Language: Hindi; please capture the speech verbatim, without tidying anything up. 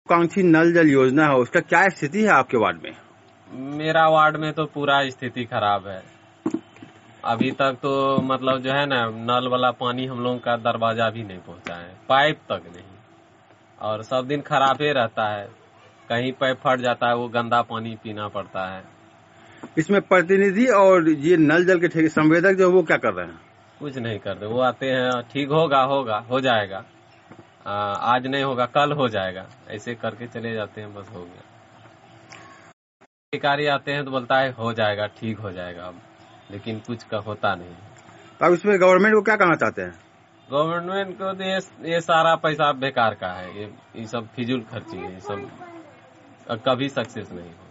कांक्षी नल जल योजना है, उसका क्या स्थिति है आपके वार्ड में? मेरा वार्ड में तो पूरा स्थिति खराब है। अभी तक तो मतलब जो है ना, नल वाला पानी हम लोगों का दरवाजा भी नहीं पहुंचा है, पाइप तक नहीं, और सब दिन खराब ही रहता है। कहीं पाइप फट जाता है, वो गंदा पानी पीना पड़ता है। इसमें प्रतिनिधि और ये नल जल के संवेदक जो वो क्या कर रहे हैं? कुछ नहीं करते, वो आते हैं, ठीक होगा होगा हो जाएगा, आ, आज नहीं होगा कल हो जाएगा, ऐसे करके चले जाते हैं, बस हो गया। अधिकारी आते हैं तो बोलता है हो जाएगा, ठीक हो जाएगा, अब लेकिन कुछ का होता नहीं। अब इसमें गवर्नमेंट को क्या कहना चाहते हैं? गवर्नमेंट को तो ये, ये सारा पैसा बेकार का है, ये ये सब फिजूल खर्ची है, ये सब कभी सक्सेस नहीं।